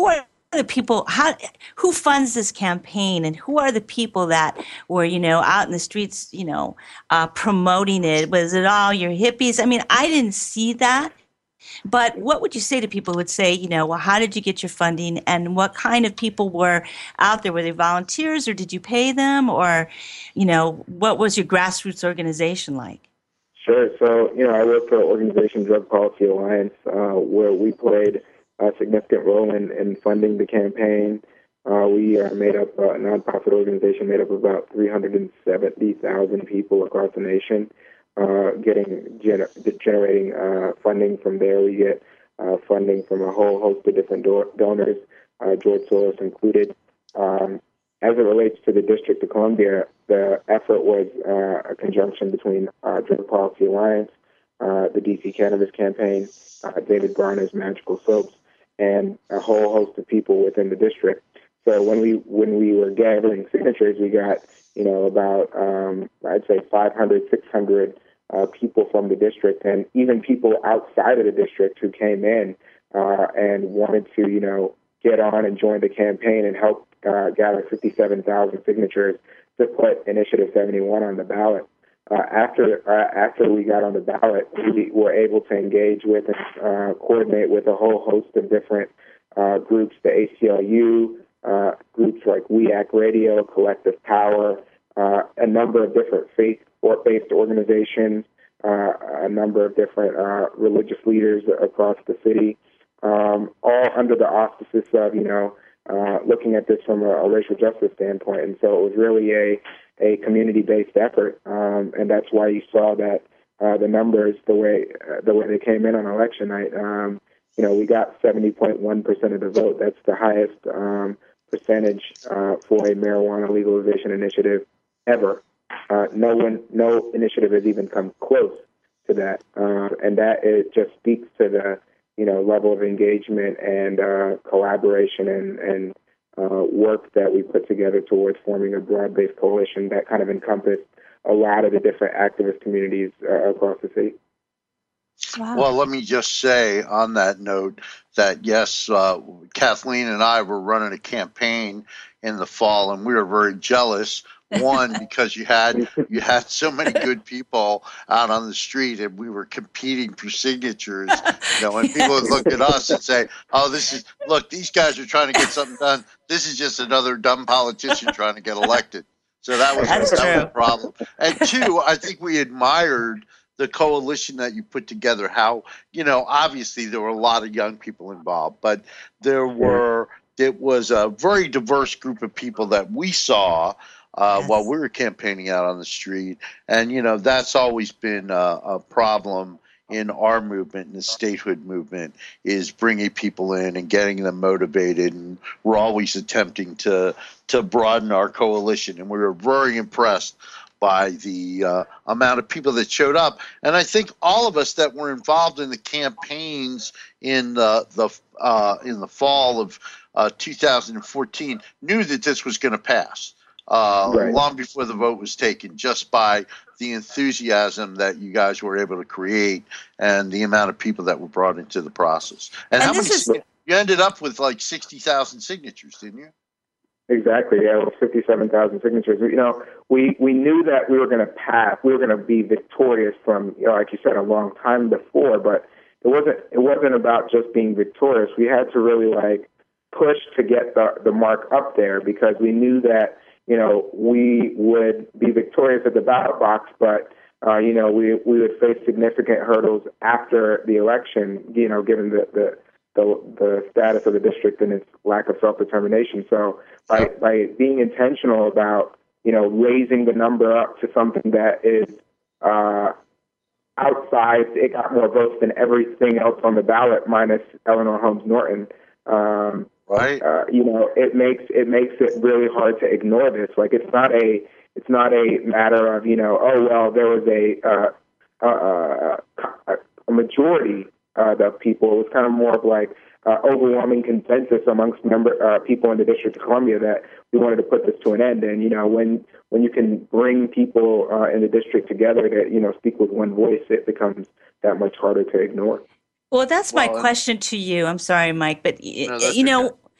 the people, how, who funds this campaign, and who are the people that were, you know, out in the streets, you know, uh, promoting it? Was it all your hippies? I mean, I didn't see that. But what would you say to people who would say, you know, well, how did you get your funding, and what kind of people were out there? Were they volunteers, or did you pay them, or, you know, what was your grassroots organization like? Sure. So, you know, I work for an organization, Drug Policy Alliance, uh, where we played a significant role in, in funding the campaign. Uh, we are made up, uh, a nonprofit organization made up of about three hundred seventy thousand people across the nation. Uh, getting gener- generating uh, funding from there. We get uh, funding from a whole host of different do- donors, uh, George Soros included. Um, as it relates to the District of Columbia, the effort was uh, a conjunction between uh, Drug Policy Alliance, uh, the D C Cannabis Campaign, uh, David Garner's Magical Soaps, and a whole host of people within the district. So when we when we were gathering signatures, we got, you know, about, um, I'd say five hundred, six hundred uh, people from the district, and even people outside of the district who came in uh, and wanted to, you know, get on and join the campaign and help uh, gather fifty-seven thousand signatures to put Initiative seventy-one on the ballot. Uh, after uh, after we got on the ballot, we were able to engage with and uh, coordinate with a whole host of different uh, groups, the A C L U, uh, groups like We Act Radio, Collective Power, uh, a number of different faith-based organizations, uh, a number of different uh, religious leaders across the city, um, all under the auspices of, you know, uh, looking at this from a, a racial justice standpoint. And so it was really a, a community-based effort, um, and that's why you saw that uh, the numbers, the way uh, the way they came in on election night, um, you know, we got seventy point one percent of the vote. That's the highest um, percentage uh, for a marijuana legalization initiative ever. Uh, no one, no initiative has even come close to that, uh, and that it just speaks to the, you know, level of engagement and uh, collaboration and, and uh, work that we put together towards forming a broad-based coalition that kind of encompassed a lot of the different activist communities uh, across the city. Wow. Well, let me just say on that note that, yes, uh, Kathleen and I were running a campaign in the fall, and we were very jealous. One, because you had you had so many good people out on the street, and we were competing for signatures. You know, and people would look at us and say, "Oh, this is look, these guys are trying to get something done. This is just another dumb politician trying to get elected." So that was, That's that true. was a problem. And two, I think we admired the coalition that you put together. How, you know, obviously there were a lot of young people involved, but there were it was a very diverse group of people that we saw. Uh, Yes. while we were campaigning out on the street. And, you know, that's always been a, a problem in our movement, in the statehood movement, is bringing people in and getting them motivated. And we're always attempting to to broaden our coalition. And we were very impressed by the uh, amount of people that showed up. And I think all of us that were involved in the campaigns in the, the uh, in the fall of uh, two thousand fourteen knew that this was going to pass. Uh, Right. Long before the vote was taken, just by the enthusiasm that you guys were able to create and the amount of people that were brought into the process. And, And how this many? is- You ended up with like sixty thousand signatures, didn't you? Exactly. Yeah, it was fifty-seven thousand signatures. You know, we, we knew that we were going to pass. We were going to be victorious from, you know, like you said, a long time before. But it wasn't. It wasn't about just being victorious. We had to really like push to get the the mark up there, because we knew that, you know, we would be victorious at the ballot box, but uh, you know, we we would face significant hurdles after the election. You know, given the the the, the status of the district and its lack of self-determination. So by by being intentional about, you know, raising the number up to something that is uh, outside, it got more votes than everything else on the ballot, minus Eleanor Holmes Norton. Um, Right. Uh, you know, it makes it makes it really hard to ignore this. Like, it's not a it's not a matter of, you know, oh well, there was a uh, uh, a majority uh, of people. It was kind of more of like uh, overwhelming consensus amongst member uh, people in the District of Columbia that we wanted to put this to an end. And, you know, when when you can bring people uh, in the district together that, you know, speak with one voice, it becomes that much harder to ignore. Well, that's my Well, question to you. I'm sorry, Mike, but y- No, that's you know, okay.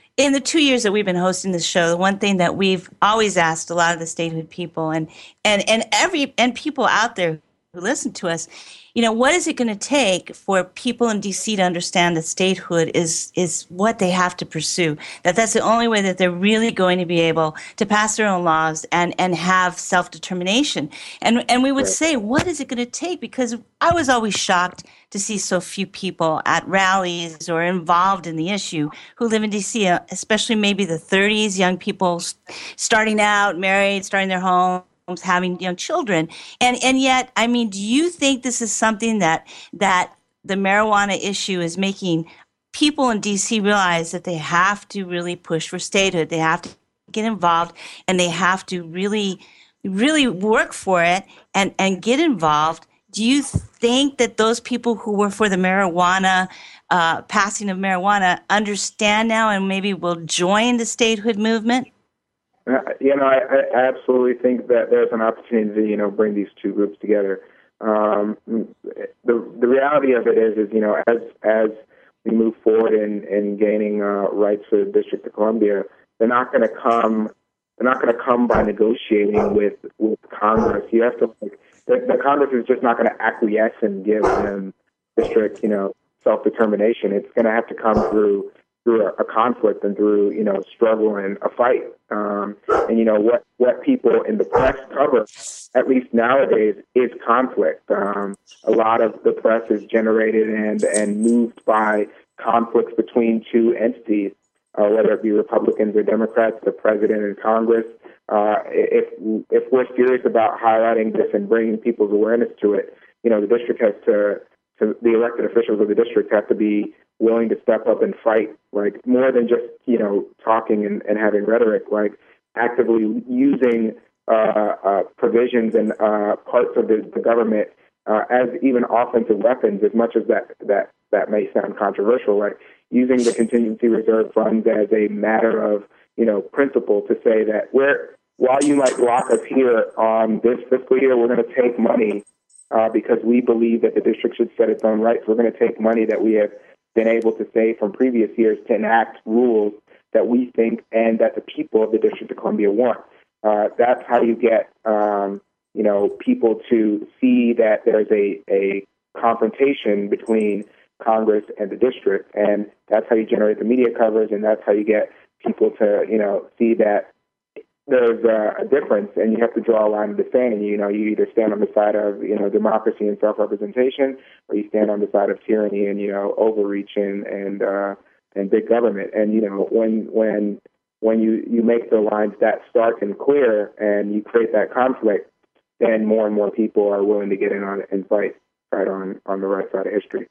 in the two years that we've been hosting this show, the one thing that we've always asked a lot of the statehood people and and and every and people out there who listen to us, you know, what is it going to take for people in D C to understand that statehood is is what they have to pursue? That that's the only way that they're really going to be able to pass their own laws and and have self-determination. And and we would say, what is it going to take? Because I was always shocked to see so few people at rallies or involved in the issue who live in D C, especially maybe the thirties, young people starting out, married, starting their home, having young children. And and yet, I mean, do you think this is something that that the marijuana issue is making people in D C realize that they have to really push for statehood, they have to get involved, and they have to really, really work for it and, and get involved? Do you think that those people who were for the marijuana, uh, passing of marijuana, understand now and maybe will join the statehood movement? Uh, you know, I, I absolutely think that there's an opportunity to, you know, bring these two groups together. Um, the the reality of it is, is you know, as as we move forward in, in gaining uh, rights for the District of Columbia, they're not going to come. They're not going to come by negotiating with, with Congress. You have to like the, the Congress is just not going to acquiesce and give them district, you know, self-determination. It's going to have to come through. through a, a conflict and through, you know, struggle and a fight. Um, and, you know, what, what people in the press cover, at least nowadays, is conflict. Um, a lot of the press is generated and, and moved by conflicts between two entities, uh, whether it be Republicans or Democrats, the president and Congress. Uh, if, if we're serious about highlighting this and bringing people's awareness to it, you know, the district has to, to the elected officials of the district have to be willing to step up and fight, like more than just, you know, talking and, and having rhetoric, like actively using uh, uh, provisions and uh, parts of the, the government uh, as even offensive weapons, as much as that, that, that may sound controversial, like using the contingency reserve funds as a matter of, you know, principle to say that we're, while you might block us here on this fiscal year, we're going to take money uh, because we believe that the district should set its own rights. We're going to take money that we have been able to say from previous years to enact rules that we think and that the people of the District of Columbia want. Uh, that's how you get, um, you know, people to see that there's a, a confrontation between Congress and the district, and that's how you generate the media coverage, and that's how you get people to, you know, see that there's a, a difference, and you have to draw a line in the sand. You know, you either stand on the side of, you know, democracy and self-representation, or you stand on the side of tyranny and, you know, overreach and and, uh, and big government. And you know, when when when you, you make the lines that stark and clear, and you create that conflict, then more and more people are willing to get in on it and fight right on on the right side of history.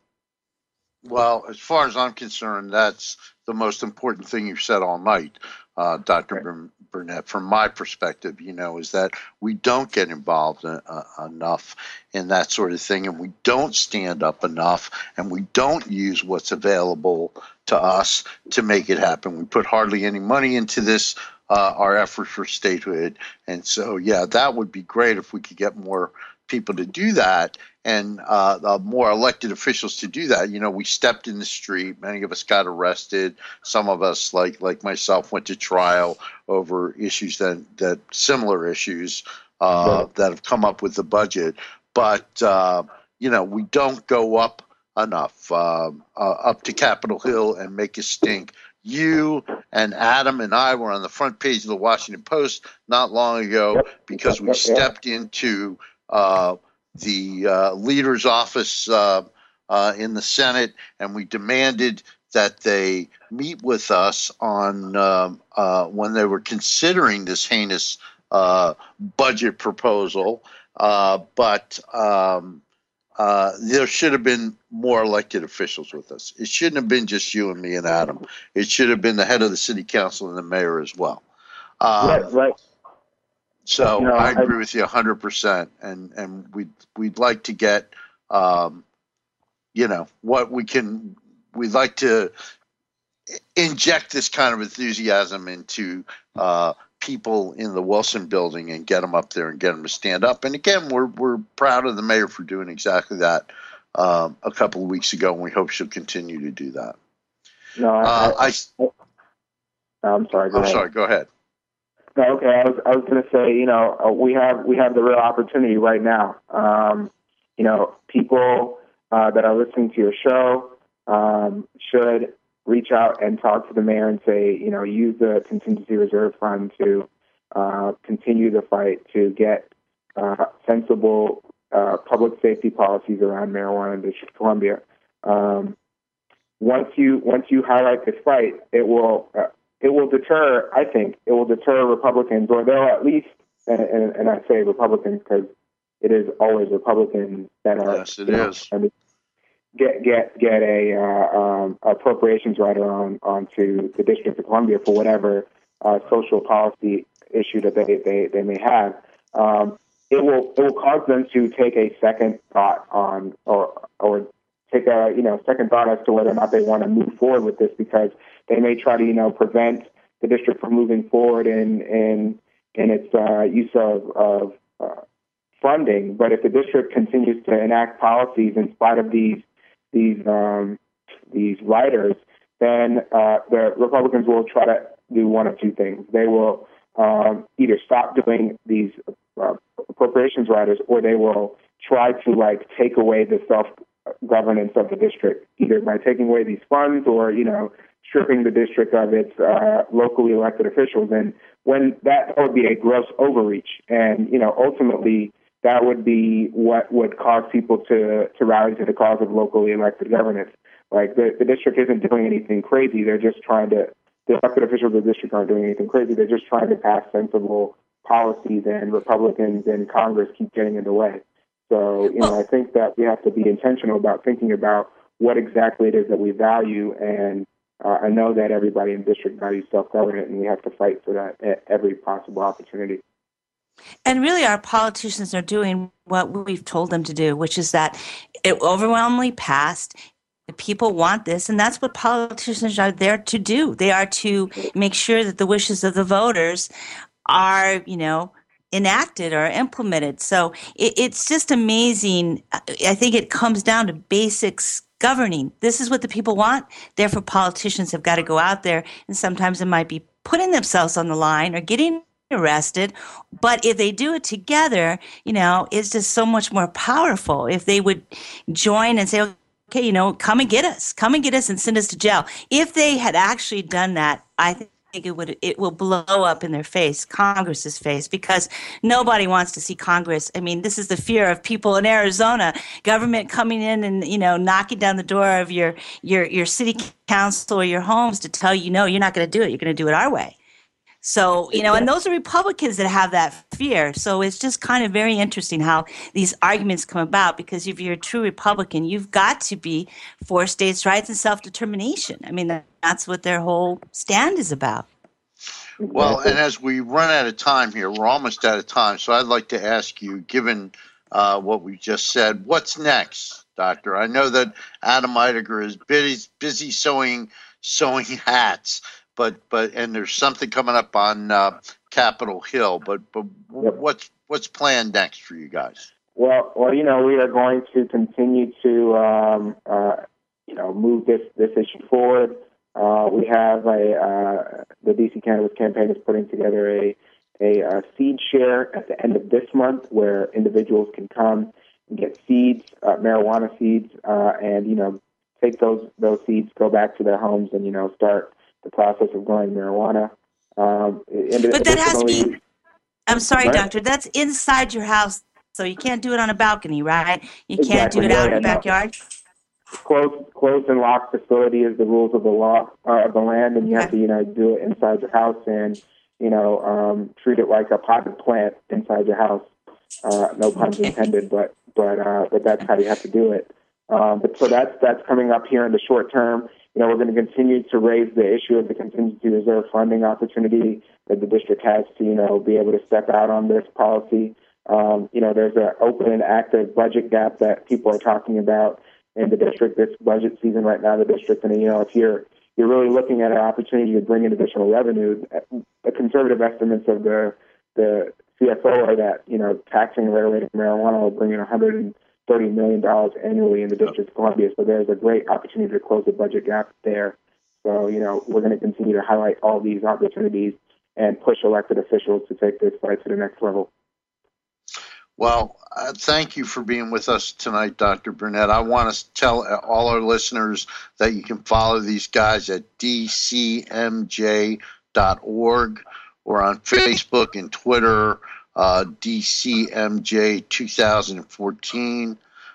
Well, as far as I'm concerned, that's the most important thing you've said all night, uh, Doctor Right. Burnett. From my perspective, you know, is that we don't get involved uh, enough in that sort of thing, and we don't stand up enough, and we don't use what's available to us to make it happen. We put hardly any money into this, uh, our effort for statehood, and so, yeah, that would be great if we could get more people to do that, and uh, uh, more elected officials to do that. You know, we stepped in the street. Many of us got arrested. Some of us, like like myself, went to trial over issues that that similar issues uh, yeah. that have come up with the budget. But uh, you know, we don't go up enough uh, uh, up to Capitol Hill and make a stink. You and Adam and I were on the front page of the Washington Post not long ago yep. because we yep. stepped into Uh, the uh, leader's office uh, uh, in the Senate, and we demanded that they meet with us on uh, uh, when they were considering this heinous uh, budget proposal. Uh, but um, uh, there should have been more elected officials with us. It shouldn't have been just you and me and Adam. It should have been the head of the city council and the mayor as well. Um, right, right. So no, I agree I, with you one hundred percent, and and we'd we'd like to get, um, you know, what we can. We'd like to inject this kind of enthusiasm into uh, people in the Wilson Building and get them up there and get them to stand up. And again, we're we're proud of the mayor for doing exactly that um, a couple of weeks ago, and we hope she'll continue to do that. No, I, uh, I, I I'm sorry. Go I'm ahead. sorry. Go ahead. No, okay. I was I was going to say, you know, uh, we have we have the real opportunity right now. Um, you know, people uh, that are listening to your show um, should reach out and talk to the mayor and say, you know, use the contingency reserve fund to uh, continue the fight to get uh, sensible uh, public safety policies around marijuana in the District of Columbia. Um, once you once you highlight this fight, it will uh, it will deter. I think it will deter Republicans, or they'll at least, and, and, and I say Republicans because it is always Republicans that are. Yes, it you know, is. I mean, get get get a uh, um, appropriations writer on onto the District of Columbia for whatever uh, social policy issue that they they, they may have. Um, it will it will cause them to take a second thought on or or take a you know second thought as to whether or not they want to move forward with this, because they may try to you know prevent the district from moving forward in in in its uh, use of of uh, funding. But if the district continues to enact policies in spite of these these um, these writers, then uh, the Republicans will try to do one of two things. They will um, either stop doing these uh, appropriations riders, or they will try to like take away the self governance of the district, either by taking away these funds or you know stripping the district of its uh, locally elected officials. And when that, that would be a gross overreach, and you know ultimately that would be what would cause people to, to rally to the cause of locally elected governance. Like the, the district isn't doing anything crazy. They're just trying to, the elected officials of the district aren't doing anything crazy. They're just trying to pass sensible policies, and Republicans in Congress keep getting in the way. So, you know, I think that we have to be intentional about thinking about what exactly it is that we value. And uh, I know that everybody in the district values self-government, and we have to fight for that at every possible opportunity. And really, our politicians are doing what we've told them to do, which is that it overwhelmingly passed. The people want this, and that's what politicians are there to do. They are to make sure that the wishes of the voters are, you know, enacted or implemented. So it, it's just amazing. I think it comes down to basics governing. This is what the people want. Therefore, politicians have got to go out there, and sometimes it might be putting themselves on the line or getting arrested, but if they do it together, you know, it's just so much more powerful. If they would join and say, okay, you know, come and get us, come and get us and send us to jail. If they had actually done that, I think it would, it will blow up in their face, Congress's face, because nobody wants to see Congress. I mean, this is the fear of people in Arizona, government coming in and, you know, knocking down the door of your, your, your city council or your homes to tell you, no, you're not going to do it. You're going to do it our way. So, you know, and those are Republicans that have that fear. So it's just kind of very interesting how these arguments come about, because if you're a true Republican, you've got to be for states' rights and self-determination. I mean, that's what their whole stand is about. Well, and as we run out of time here, we're almost out of time. So I'd like to ask you, given uh, what we just said, what's next, Doctor? I know that Adam Eidegger is busy, busy sewing, sewing hats. But but and there's something coming up on uh, Capitol Hill. But but Yep. what's what's planned next for you guys? Well, well, you know, we are going to continue to um, uh, you know move this this issue forward. Uh, we have a uh, the D C Cannabis Campaign is putting together a, a a seed share at the end of this month, where individuals can come and get seeds, uh, marijuana seeds, uh, and you know take those those seeds, go back to their homes, and you know start the process of growing marijuana. Um, but that has to be, I'm sorry, right? Doctor, that's inside your house, so you can't do it on a balcony, right? You can't Exactly. do it Yeah, out in yeah, the no. backyard? Closed, closed and locked facility is the rules of the law uh, of the land, and you have to, you know, do it inside your house and, you know, um, treat it like a potted plant inside your house. Uh, no puns Okay. intended, but but uh, but that's how you have to do it. Um, but so that's that's coming up here in the short term. You know, we're going to continue to raise the issue of the contingency reserve funding opportunity that the district has to, you know, be able to step out on this policy. Um, you know, there's an open and active budget gap that people are talking about in the district this budget season right now, the district. And, you know, if you're, you're really looking at an opportunity to bring in additional revenue, the conservative estimates of the, the C F O are that, you know, taxing the rate of marijuana will bring in one hundred thirty million dollars annually in the District of Columbia. So there's a great opportunity to close the budget gap there. So, you know, we're going to continue to highlight all these opportunities and push elected officials to take this fight to the next level. Well, uh, thank you for being with us tonight, Doctor Burnett. I want to tell all our listeners that you can follow these guys at d c m j dot org or on Facebook and Twitter, uh, D C M J twenty fourteen.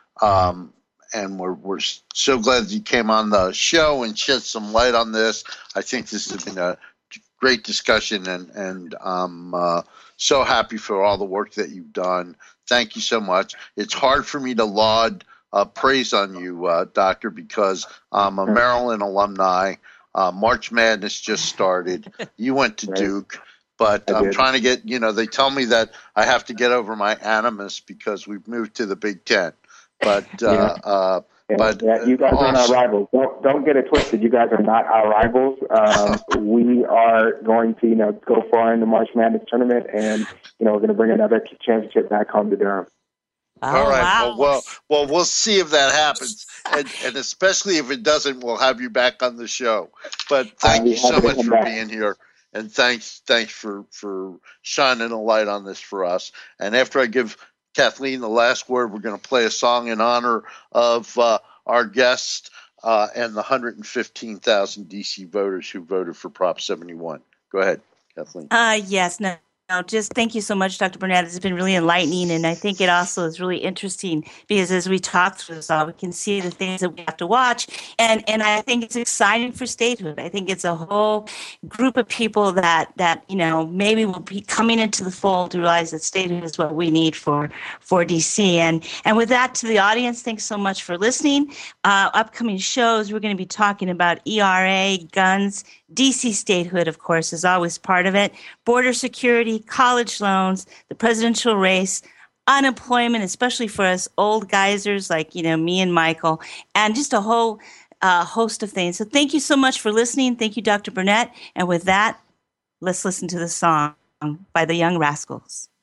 Um, and we're we're so glad that you came on the show and shed some light on this. I think this has been a great discussion, and and I'm uh, so happy for all the work that you've done. Thank you so much. It's hard for me to laud uh, praise on you, uh, Doctor, because I'm a Maryland alumni. Uh, March Madness just started. You went to Duke. But I'm trying to get, you know, they tell me that I have to get over my animus because we've moved to the Big Ten. But, uh, yeah. uh, yeah, but yeah, you guys also, aren't our rivals. Don't don't get it twisted. You guys are not our rivals. Um, we are going to, you know, go far in the March Madness tournament, and you know, we're going to bring another championship back home to Durham. Oh, All right. wow. Well, well, well, we'll see if that happens, and, and especially if it doesn't, we'll have you back on the show. But thank you so much for back. being here. And thanks, thanks for, for shining a light on this for us. And after I give Kathleen the last word, we're going to play a song in honor of uh, our guest uh, and the one hundred fifteen thousand D C voters who voted for Prop seventy-one. Go ahead, Kathleen. Uh, yes, no. No, just thank you so much, Doctor Burnett. It's been really enlightening, and I think it also is really interesting because as we talk through this all, we can see the things that we have to watch, and and I think it's exciting for statehood. I think it's a whole group of people that that you know maybe will be coming into the fold to realize that statehood is what we need for for D C. And and with that, to the audience, thanks so much for listening. Uh, upcoming shows, we're going to be talking about E R A, guns. D C statehood, of course, is always part of it. Border security, college loans, the presidential race, unemployment, especially for us old geysers like, you know, me and Michael, and just a whole uh, host of things. So thank you so much for listening. Thank you, Doctor Burnett. And with that, let's listen to the song by the Young Rascals.